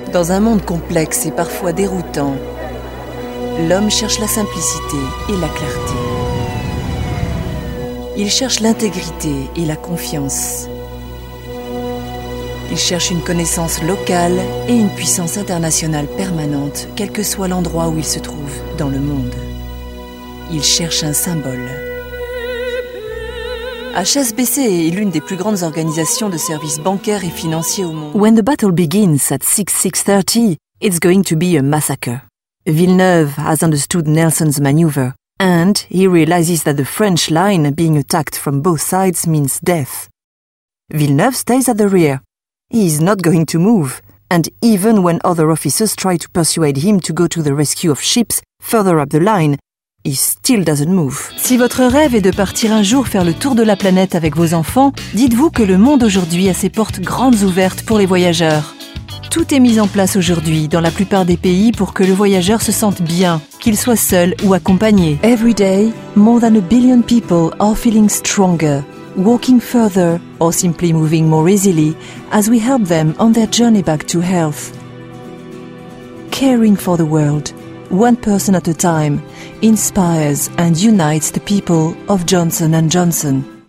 Dans un monde complexe et parfois déroutant, l'homme cherche la simplicité et la clarté. Il cherche l'intégrité et la confiance. Il cherche une connaissance locale et une puissance internationale permanente, quel que soit l'endroit où il se trouve dans le monde. Il cherche un symbole. HSBC est l'une des plus grandes organisations de services bancaires et financiers au monde. When the battle begins at 6:30, it's going to be a massacre. Villeneuve has understood Nelson's maneuver, and he realizes that the French line being attacked from both sides means death. Villeneuve stays at the rear. He is not going to move, and even when other officers try to persuade him to go to the rescue of ships further up the line, he still doesn't move. Si votre rêve est de partir un jour faire le tour de la planète avec vos enfants, dites-vous que le monde aujourd'hui a ses portes grandes ouvertes pour les voyageurs. Tout est mis en place aujourd'hui dans la plupart des pays pour que le voyageur se sente bien, qu'il soit seul ou accompagné. Every day, more than 1 billion people are feeling stronger, walking further or simply moving more easily as we help them on their journey back to health. Caring for the world, one person at a time, inspires and unites the people of Johnson & Johnson.